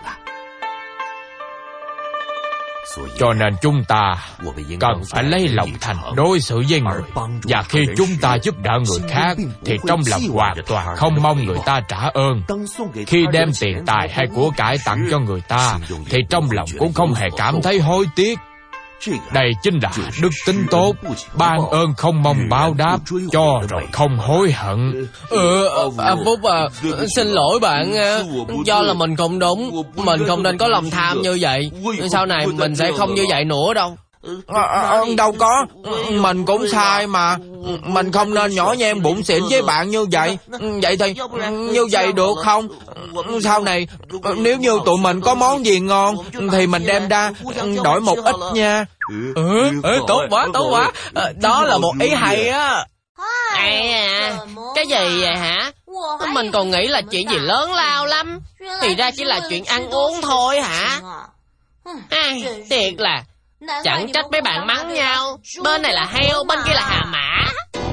Cho nên chúng ta cần phải lấy lòng thành đối xử với người. Và khi chúng ta giúp đỡ người khác thì trong lòng hoàn toàn không mong người ta trả ơn. Khi đem tiền tài hay của cải tặng cho người ta thì trong lòng cũng không hề cảm thấy hối tiếc. Đây chính là đức tính tốt, ban ơn không mong báo đáp, cho rồi không hối hận. Phúc xin lỗi bạn, do là mình không đúng, mình không nên có lòng tham như vậy. Sau này mình sẽ không như vậy nữa đâu. Đâu có, mình cũng sai mà. Mình không nên nhỏ nhen bủn xỉn với bạn như vậy. Vậy thì như vậy được không? Sau này nếu như tụi mình có món gì ngon thì mình đem ra đổi một ít nha. Tốt quá. Đó là một ý hay á. Cái gì vậy hả? Mình còn nghĩ là chuyện gì lớn lao lắm, thì ra chỉ là chuyện ăn uống thôi hả? Thiệt là chẳng trách mấy bạn mắng nhau. Bên này là heo, bên kia là hà mã.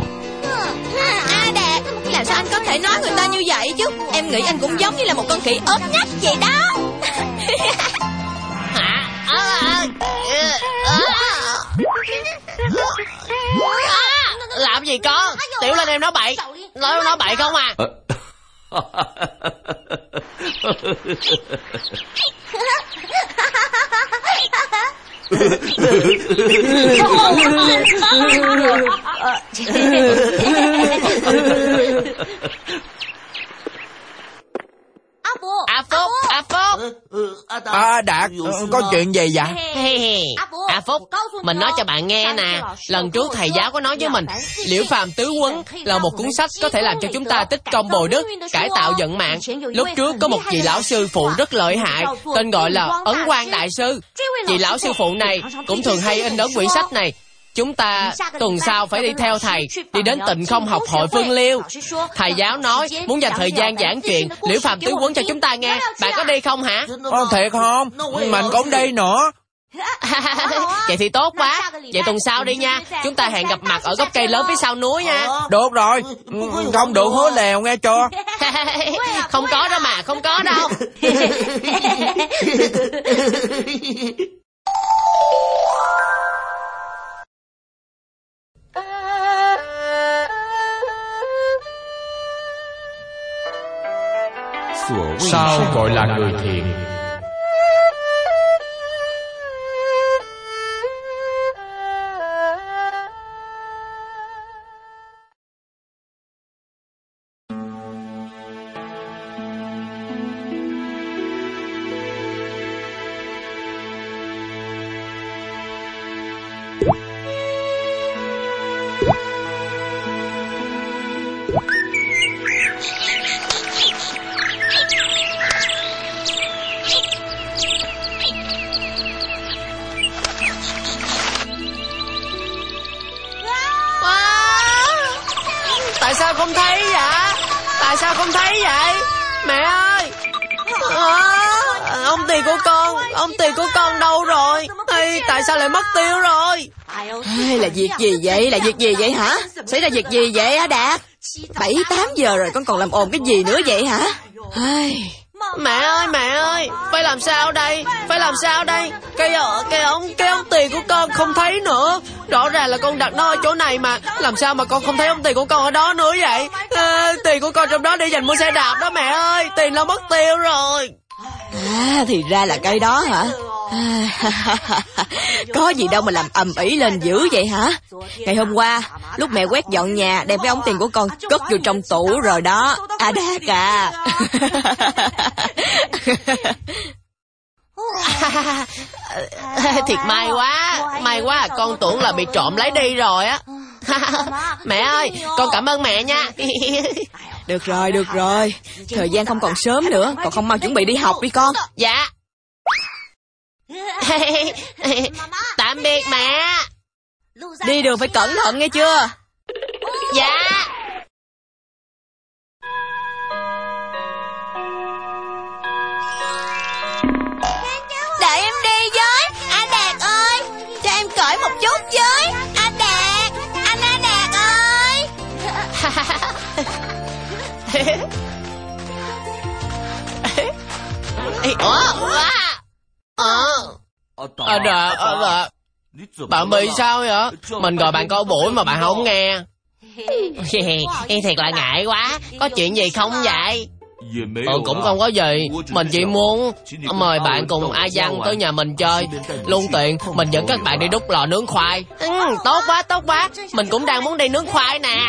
Đạt, làm sao anh có thể nói người ta như vậy chứ? Em nghĩ anh cũng giống như là một con khỉ ốm nhách vậy đó. Làm gì con? Tiểu Linh em nói bậy. Nói bậy không à? Đạt, có chuyện gì vậy? Phúc, mình nói cho bạn nghe nè. Lần trước thầy giáo có nói với mình, Liễu Phàm Tứ Huấn là một cuốn sách có thể làm cho chúng ta tích công bồi đức, cải tạo vận mạng. Lúc trước có một vị lão sư phụ rất lợi hại, tên gọi là Ấn Quang Đại Sư. Vị lão sư phụ này cũng thường hay in ấn quyển sách này. Chúng ta tuần sau phải đi theo thầy, đi đến Tịnh Không học hội Phương Liêu. Thầy giáo nói muốn dành thời gian giảng chuyện Liễu Phàm Tứ Huấn cho chúng ta nghe. Bạn có đi không hả? Thiệt không? Mình cũng đi nữa. Vậy thì tốt quá. Vậy tuần sau đi nha. Chúng ta hẹn gặp mặt ở gốc cây lớn phía sau núi nha. Được rồi. Không được hứa lèo nghe chưa? Không có đâu mà, không có đâu. Sao gọi là người thiện? Tại sao không thấy vậy? Tại sao không thấy vậy? Mẹ ơi! Ông tiền của con đâu rồi? Tại sao lại mất tiêu rồi? Là việc gì vậy? Là việc gì vậy hả? Xảy ra việc gì vậy hả Đạt? 7-8 giờ rồi con còn làm ồn cái gì nữa vậy hả? Mẹ ơi, phải làm sao đây? Cái ông tiền của con không thấy nữa. Rõ ràng là con đặt nó ở chỗ này mà. Làm sao mà con không thấy ông tiền của con ở đó nữa vậy? Tiền của con trong đó để dành mua xe đạp đó mẹ ơi. Tiền nó mất tiêu rồi. Thì ra là cái đó hả? Có gì đâu mà làm ầm ĩ lên dữ vậy hả? Ngày hôm qua Lúc mẹ quét dọn nhà, đem cái ống tiền của con cất vô trong tủ rồi đó. À Đạt à. Thiệt may quá, con tưởng là bị trộm lấy đi rồi á. Mẹ ơi, con cảm ơn mẹ nha. Được rồi. Thời gian không còn sớm nữa, còn không mau chuẩn bị đi học đi con. Dạ. Tạm biệt mẹ. Đi đường phải cẩn thận nghe chưa? Dạ. Đợi em đi với. Anh Đạt ơi, cho em cởi một chút với. Anh Đạt, anh A Đạt ơi. Đạt, bạn bị sao vậy? Mình gọi bạn câu buổi mà bạn không nghe. Thiệt là ngại quá. Có chuyện gì không vậy? Cũng không có gì. Mình chỉ muốn mời bạn cùng A Văn tới nhà mình chơi. Luôn tiện mình dẫn các bạn đi đúc lò nướng khoai. Tốt quá. Mình cũng đang muốn đi nướng khoai nè.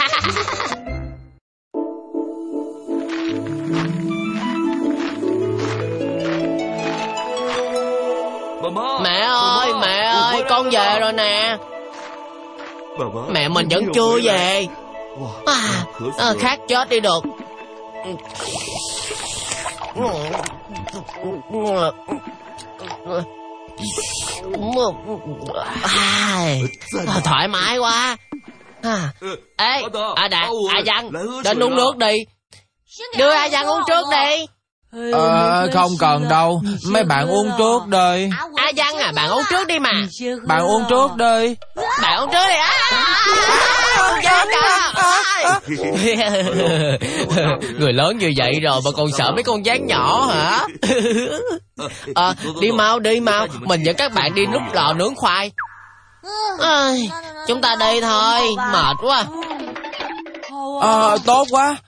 Mẹ ơi, con về rồi nè. Mẹ mình vẫn chưa về. Khát chết đi được. Thoải mái quá. Ê, Đạt, A Văn, đến uống nước đi. Đưa A Văn uống trước đi. Không cần đâu, mấy bạn uống trước đi. A Văn à, bạn uống trước đi mà. Bạn uống trước đi. Bạn uống trước đi. Người lớn như vậy rồi mà còn sợ mấy con gián nhỏ hả? Đi mau, mình dẫn các bạn đi đúc lò nướng khoai. Chúng ta đi thôi, mệt quá. Tốt quá.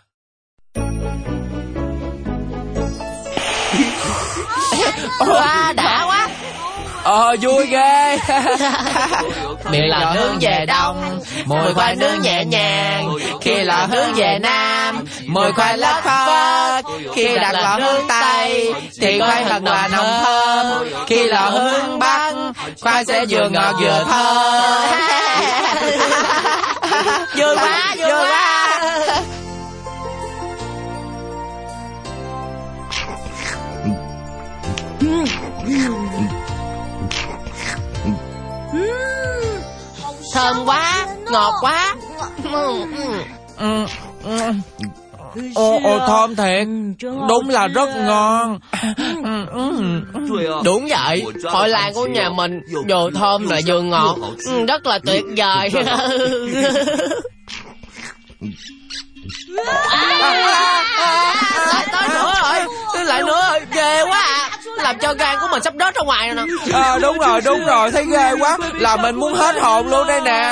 Đã quá. Vui ghê. Miệng lò nướng về đông, mùi khoai nướng nhẹ nhàng. Khi lò nướng về nam, mùi khoai lất phất. Khi đặt lò hướng tây thì khoai thật là nồng thơm. Khi lò hướng bắc, khoai sẽ vừa ngọt vừa thơm. Vui quá. Thơm quá, ngọt quá. Thơm thiệt. Đúng là rất ngon. Đúng vậy, khoai lang của nhà mình vừa thơm lại vừa ngọt. Rất là tuyệt vời. Lại nữa rồi, ghê quá à. Làm cho gan của mình sắp rớt ra ngoài rồi nè. Đúng rồi, thấy ghê quá. Là mình muốn hết hồn luôn đây nè.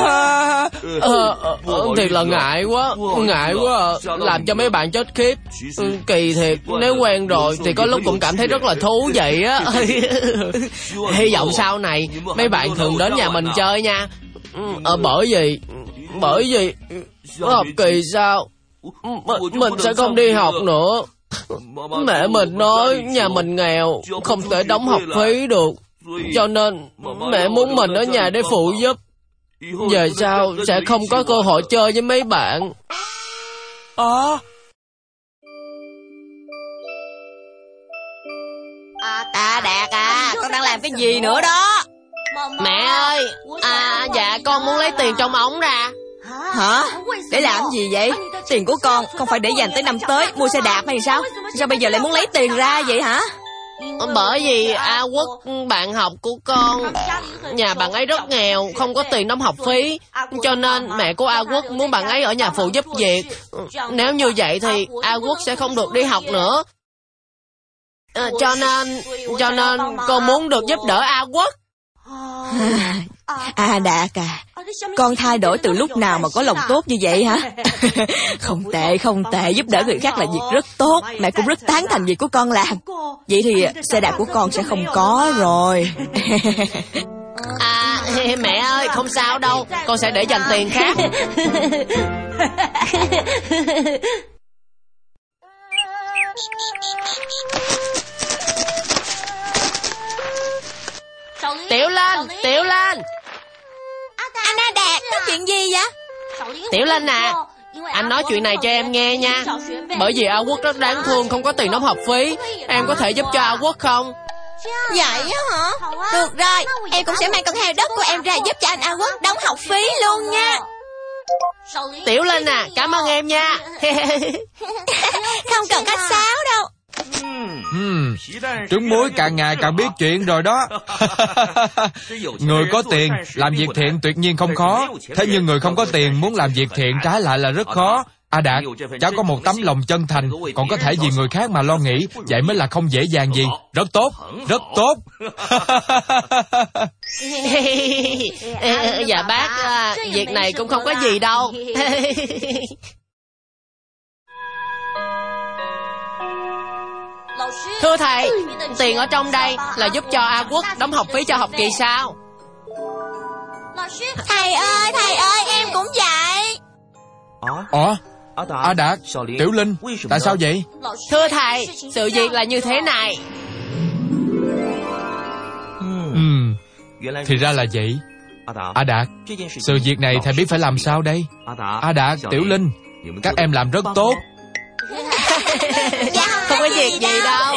Thiệt là ngại quá à. Làm cho mấy bạn chết khiếp. Kỳ thiệt, nếu quen rồi thì có lúc cũng cảm thấy rất là thú vị á. Hy vọng sau này mấy bạn thường đến nhà mình chơi nha. Bởi vì học kỳ sau mình sẽ không đi học nữa. Mẹ mình nói nhà mình nghèo, không thể đóng học phí được, cho nên mẹ muốn mình ở nhà để phụ giúp. Về sau sẽ không có cơ hội chơi với mấy bạn. Đạt à, con đang làm cái gì nữa đó? Mẹ ơi, dạ con muốn lấy tiền trong ống ra. Hả? Để làm gì vậy? Tiền của con không phải để dành tới năm tới mua xe đạp hay sao? Sao bây giờ lại muốn lấy tiền ra vậy hả? Bởi vì A Quốc, bạn học của con, nhà bạn ấy rất nghèo, không có tiền đóng học phí, cho nên mẹ của A Quốc muốn bạn ấy ở nhà phụ giúp việc. Nếu như vậy thì A Quốc sẽ không được đi học nữa. Cho nên con muốn được giúp đỡ A Quốc. Đạt à, con thay đổi từ lúc nào mà có lòng tốt như vậy hả? Không tệ, giúp đỡ người khác là việc rất tốt. Mẹ cũng rất tán thành việc của con làm. Vậy thì xe đạp của con sẽ không có rồi. Mẹ ơi, không sao đâu, con sẽ để dành tiền khác. Tiểu Linh. Anh A Đạt, có chuyện gì vậy? Tiểu Linh à, anh nói chuyện này cho em nghe nha. Bởi vì A Quốc rất đáng thương, không có tiền đóng học phí. Em có thể giúp cho A Quốc không? Vậy á hả? Được rồi, em cũng sẽ mang con heo đất của em ra giúp cho anh A Quốc đóng học phí luôn nha. Tiểu Linh à, cảm ơn em nha. Không cần khách sáo đâu. Trứng muối càng ngày càng biết chuyện rồi đó. Người có tiền làm việc thiện tuyệt nhiên không khó. Thế nhưng người không có tiền muốn làm việc thiện trái lại là rất khó. A Đạt, cháu có một tấm lòng chân thành, còn có thể vì người khác mà lo nghĩ. Vậy mới là không dễ dàng gì. Rất tốt, rất tốt. Dạ bác, việc này cũng không có gì đâu. Thưa thầy, tiền ở trong đây là giúp cho A Quốc đóng học phí cho học kỳ sau. Thầy ơi, em cũng vậy. A Đạt, Tiểu Linh, tại sao vậy? Thưa thầy, sự việc là như thế này. Thì ra là vậy. A Đạt, sự việc này thầy biết phải làm sao đây? A Đạt, Tiểu Linh, các em làm rất tốt. Không có việc gì đâu.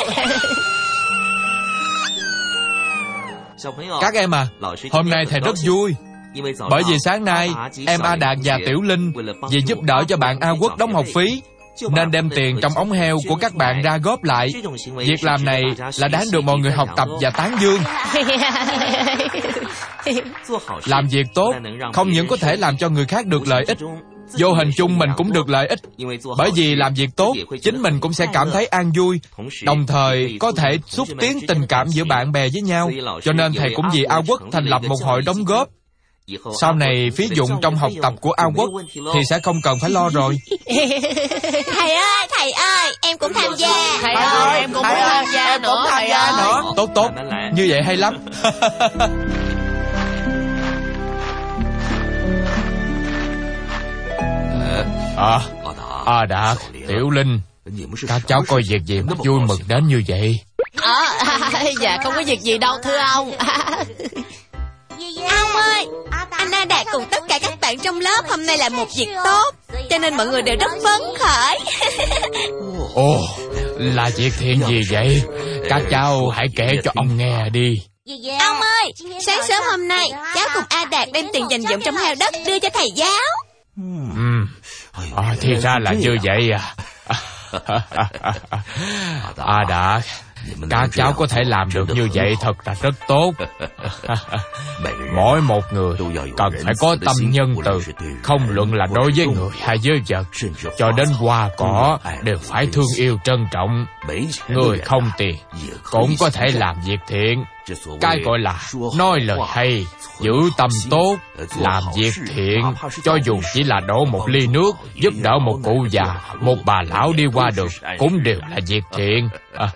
Các em à, hôm nay thầy rất vui. Bởi vì sáng nay em A Đạt và Tiểu Linh vì giúp đỡ cho bạn A Quốc đóng học phí nên đem tiền trong ống heo của các bạn ra góp lại. Việc làm này là đáng được mọi người học tập và tán dương. Làm việc tốt không những có thể làm cho người khác được lợi ích, vô hình chung mình cũng được lợi ích. Bởi vì làm việc tốt, chính mình cũng sẽ cảm thấy an vui, đồng thời có thể xúc tiến tình cảm giữa bạn bè với nhau. Cho nên thầy cũng vì A Quốc thành lập một hội đóng góp. Sau này phí dụng trong học tập của A Quốc thì sẽ không cần phải lo rồi. Thầy ơi, em cũng tham gia. Thầy ơi, em cũng muốn tham gia nữa. Thầy ơi. Tốt, như vậy hay lắm. A Đạt, Tiểu Linh, các cháu coi việc gì mà vui mừng đến như vậy? Dạ không có việc gì đâu thưa ông. Ông ơi, anh A Đạt cùng tất cả các bạn trong lớp hôm nay là một việc tốt, cho nên mọi người đều rất phấn khởi. Ồ, là việc thiện gì vậy? Các cháu hãy kể cho ông nghe đi. Ông ơi, sáng sớm hôm nay cháu cùng A Đạt đem tiền dành dụm trong heo đất đưa cho thầy giáo. Thì ra là như vậy à. A Đạt, các cháu có thể làm được như vậy thật là rất tốt. Mỗi một người cần phải có tâm nhân từ, không luận là đối với người hay với vật, cho đến hoa cỏ đều phải thương yêu trân trọng. Người không tiền cũng có thể làm việc thiện. Cái gọi là nói lời hay, giữ tâm tốt, làm việc thiện. Cho dù chỉ là đổ một ly nước, giúp đỡ một cụ già, một bà lão đi qua đường, cũng đều là việc thiện.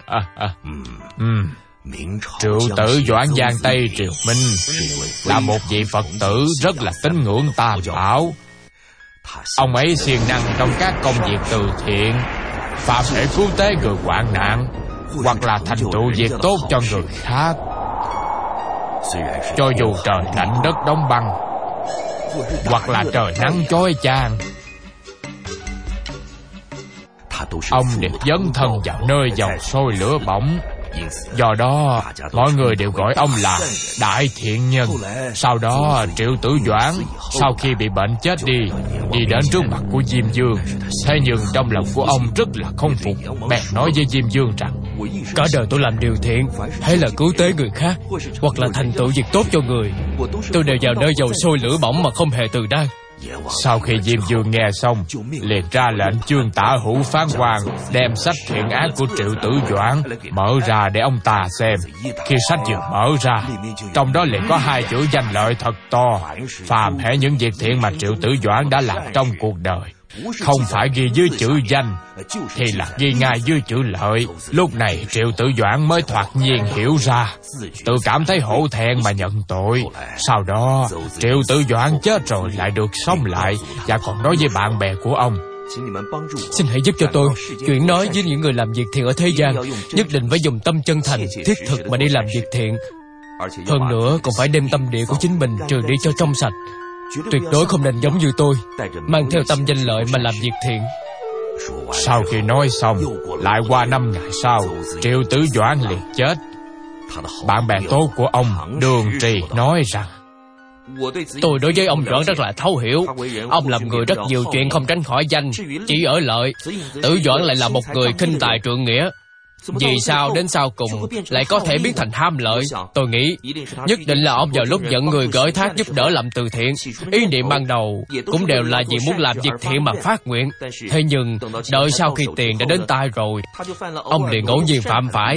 Triệu tử Doãn Giang Tây Triều Minh là một vị Phật tử rất là tín ngưỡng Tam Bảo. Ông ấy siêng năng trong các công việc từ thiện, phạm thể cứu tế người hoạn nạn, hoặc là thành tựu việc tốt cho người khác. Cho dù trời lạnh đất đóng băng, hoặc là trời nắng chói chang, ông đều dấn thân vào nơi dầu sôi lửa bỏng. Do đó mọi người đều gọi ông là Đại Thiện Nhân. Sau đó Triệu Tử Doãn sau khi bị bệnh chết đi đến trước mặt của Diêm Vương. Thế nhưng trong lòng của ông rất là không phục, bèn nói với Diêm Vương rằng: cả đời tôi làm điều thiện, hay là cứu tế người khác, hoặc là thành tựu việc tốt cho người, tôi đều vào nơi dầu sôi lửa bỏng mà không hề từ đan. Sau khi Diêm Vương nghe xong, liền ra lệnh chương Tả Hữu Phán Quan đem sách thiện ác của Triệu Tử Doãn mở ra để ông ta xem. Khi sách vừa mở ra, trong đó liền có hai chữ danh lợi thật to: phàm hễ những việc thiện mà Triệu Tử Doãn đã làm trong cuộc đời, không phải ghi dưới chữ danh, thì là ghi ngay dưới chữ lợi. Lúc này Triệu Tử Doãn mới thoạt nhiên hiểu ra, tự cảm thấy hổ thẹn mà nhận tội. Sau đó Triệu Tử Doãn chết rồi lại được sống lại, và còn nói với bạn bè của ông: Xin hãy giúp cho tôi chuyển nói với những người làm việc thiện ở thế gian, nhất định phải dùng tâm chân thành, thiết thực mà đi làm việc thiện. Hơn nữa còn phải đem tâm địa của chính mình trừ đi cho trong sạch. Tuyệt đối không nên giống như tôi, mang theo tâm danh lợi mà làm việc thiện. Sau khi nói xong, lại qua 5 ngày sau, Triệu Tử Doãn liền chết. Bạn bè tốt của ông Đường Trì nói rằng: Tôi đối với ông Doãn rất là thấu hiểu. Ông làm người rất nhiều chuyện không tránh khỏi danh, chỉ ở lợi. Tử Doãn lại là một người khinh tài trượng nghĩa. Vì sao đến sau cùng lại có thể biến thành ham lợi? Tôi nghĩ nhất định là ông vào lúc nhận người gửi thác giúp đỡ làm từ thiện, ý niệm ban đầu cũng đều là vì muốn làm việc thiện mà phát nguyện. Thế nhưng đợi sau khi tiền đã đến tay rồi, ông liền ngẫu nhiên phạm phải.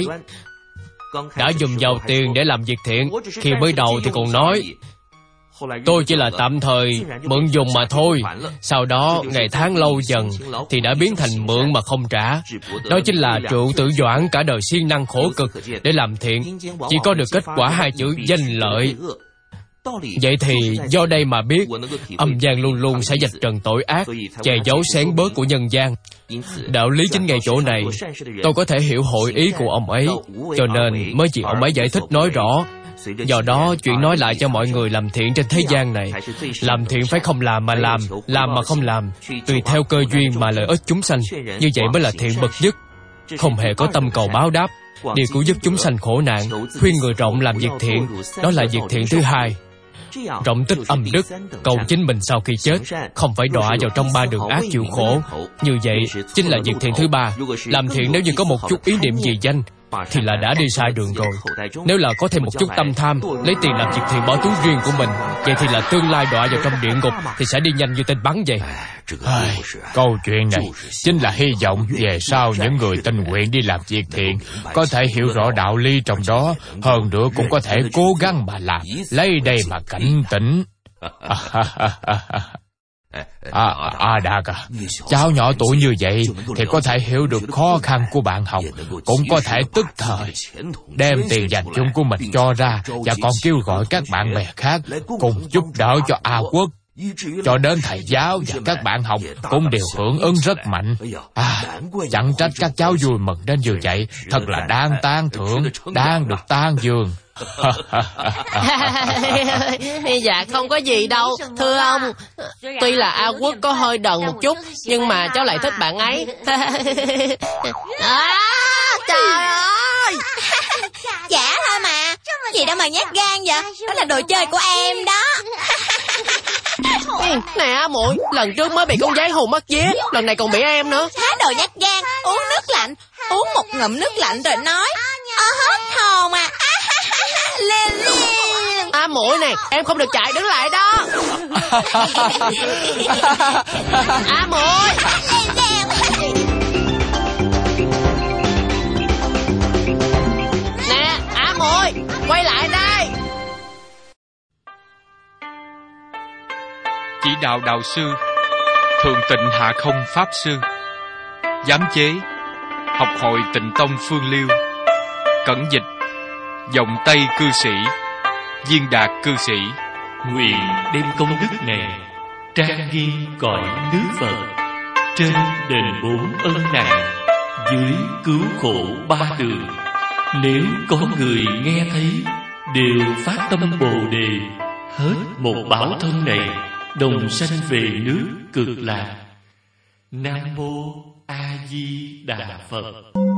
Đã dùng vào tiền để làm việc thiện, khi mới đầu thì còn nói tôi chỉ là tạm thời mượn dùng mà thôi. Sau đó ngày tháng lâu dần thì đã biến thành mượn mà không trả. Đó chính là Triệu Tử Doãn cả đời siêng năng khổ cực để làm thiện, chỉ có được kết quả 2 chữ danh lợi. Vậy thì do đây mà biết âm gian luôn luôn sẽ vạch trần tội ác, che giấu sáng bớt của nhân gian. Đạo lý chính ngay chỗ này tôi có thể hiểu hội ý của ông ấy, cho nên mới chỉ ông ấy giải thích nói rõ. Do đó chuyện nói lại cho mọi người làm thiện trên thế gian này, làm thiện phải không làm mà làm mà không làm, tùy theo cơ duyên mà lợi ích chúng sanh. Như vậy mới là thiện bậc nhất, không hề có tâm cầu báo đáp. Điều cứu giúp chúng sanh khổ nạn, khuyên người rộng làm việc thiện, đó là việc thiện thứ 2. Rộng tích âm đức, cầu chính mình sau khi chết không phải đọa vào trong 3 đường ác chịu khổ. Như vậy chính là việc thiện thứ 3. Làm thiện nếu như có một chút ý niệm gì danh thì là đã đi sai đường rồi. Nếu là có thêm một chút tâm tham, lấy tiền làm việc thiện bỏ túi riêng của mình, vậy thì là tương lai đọa vào trong địa ngục, thì sẽ đi nhanh như tên bắn vậy. Câu chuyện này chính là hy vọng về sau những người tình nguyện đi làm việc thiện có thể hiểu rõ đạo lý trong đó, hơn nữa cũng có thể cố gắng mà làm, lấy đây mà cảnh tỉnh. Đạt à, cháu nhỏ tuổi như vậy thì có thể hiểu được khó khăn của bạn học, cũng có thể tức thời đem tiền dành chung của mình cho ra, và còn kêu gọi các bạn bè khác cùng giúp đỡ cho A Quốc. Cho đến thầy giáo và các bạn học cũng đều hưởng ứng rất mạnh. Chẳng trách các cháu vui mừng đến như vậy, thật là đáng tán thưởng, đang được tán dương. Dạ không có gì đâu thưa ông. Tuy là A Quốc có hơi đần một chút, nhưng mà cháu lại thích bạn ấy. Trời ơi. Giả thôi mà, gì đâu mà nhát gan vậy. Đó là đồ chơi của em đó. Nè muội, lần trước mới bị con gián hù mất vía, lần này còn bị em nữa. Thái đồ nhát gan, uống nước lạnh, uống một ngụm nước lạnh rồi nói hết hồn à. Muội nè, em không được chạy, đứng lại đó. Muội. Nè, muội, quay lại đây. Chỉ đạo đạo sư, thường tịnh hạ không pháp sư, giám chế, học hội Tịnh Tông Phương Liêu, cẩn dịch, dòng Tây cư sĩ, Viên Đạt cư sĩ. Nguyện đem công đức này trang nghiêm cõi nước Phật, trên đền 4 ân nặng, dưới cứu khổ 3 đường. Nếu có người nghe thấy đều phát tâm Bồ Đề, hết một báo thân này đồng sanh về nước Cực Lạc. Nam Mô A Di Đà Phật.